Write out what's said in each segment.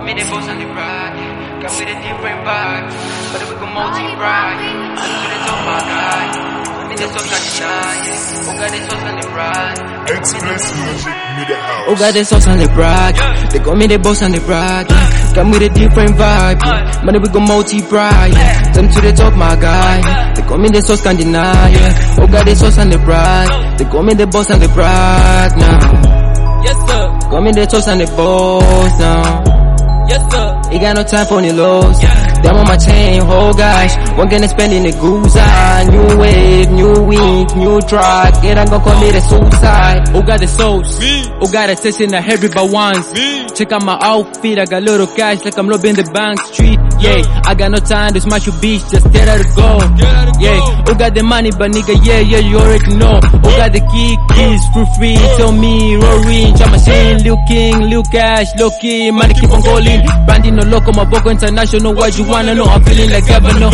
me the boss and the pride, yeah. Got me the different vibe, but we go multi-pride. I'm to the top, my guy. Got me the sauce and the shine, yeah. Oh, got the sauce and the pride. Express Music Media House. Oh, got the sauce and the brag. They call me the boss and the brag. Got me the different vibe. Money we go multi-pride. Them to the top, my guy. They call me the sauce, can't deny. Oh, got the sauce and the brag. They call me the boss and the brag now. Yes, sir. Call me the sauce and the boss now. Yes, sir. Ain't got no time for any lows. Them on my chain, oh gosh. One gonna spend in the goose eye. New wave, new week, new track. It ain't gonna commit a suicide. Who got the sauce? Me. Who got a test in the heavy by once? Me. Check out my outfit, I got little cash like I'm robbing the bank street. Yeah, I got no time to smash your bitch, just get out of go. Yeah, who got the money, but nigga, yeah, you already know. Who got the keys, free, tell me, roaring, I'm machine, Lil King, Lil Cash, low key, money keep on calling. Branding no loco, my Boko International, what you wanna know? I'm feeling like governor,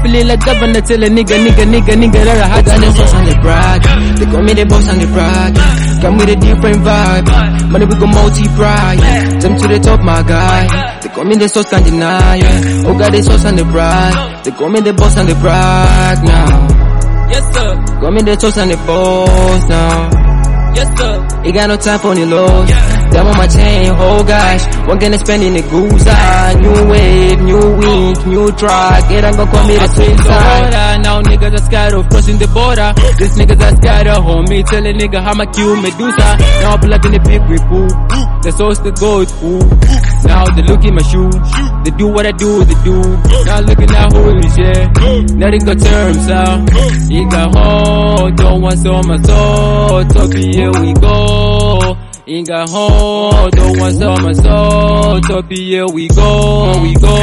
tell a nigga that I had the sauce and the brag. They call me the boss and the brag. Got me the different vibe. Money we go multi-pride. Them to the top, my guy. They call me the sauce, can't deny. Oh, got the sauce and the brag. They call me the boss and the brag now. Yes, sir. Call me the sauce and the boss now. Yes, sir. Ain't got no time for any lows. Them on my chain, oh gosh. One gonna spend in the goose eye. New wave, new week, new track. It ain't gonna commit a suicide. Now niggas are scared of crossing the border. These niggas are scared of homie. Tell a nigga how I kill Medusa. Now I pull up in the big with boo. The sauce the gold, ooh. Now they look in my shoe. They do what I do, they do. Now looking at who is, yeah. Nothing got terms out. He got hold, don't want some my soul. Toppy, here we go. He got hold, don't want some my soul. Toppy, here we go, we go.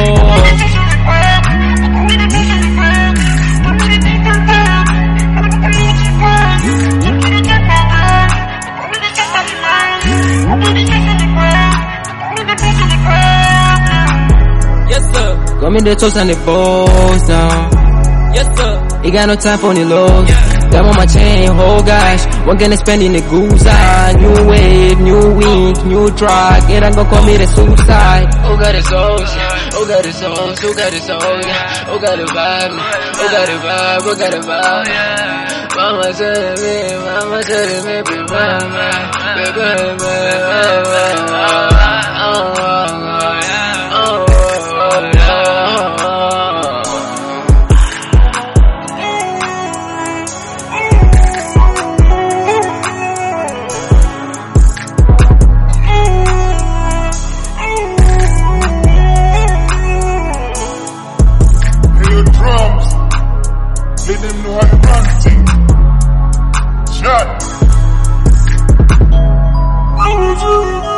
Yes, sir. Got me the toast and the balls now. Yes, sir. Ain't got no time for any lows. Them on my chain, oh gosh. One gonna spend in the goose eye. New wave, new week, new track. It ain't gonna commit a suicide. Oh, got the sauce, yeah. Oh, got the sauce, oh, got the sauce, yeah. Oh, got the vibe, oh, got the vibe, oh, got the vibe, yeah. Mama said to me, baby, let them know how to run things. Shut.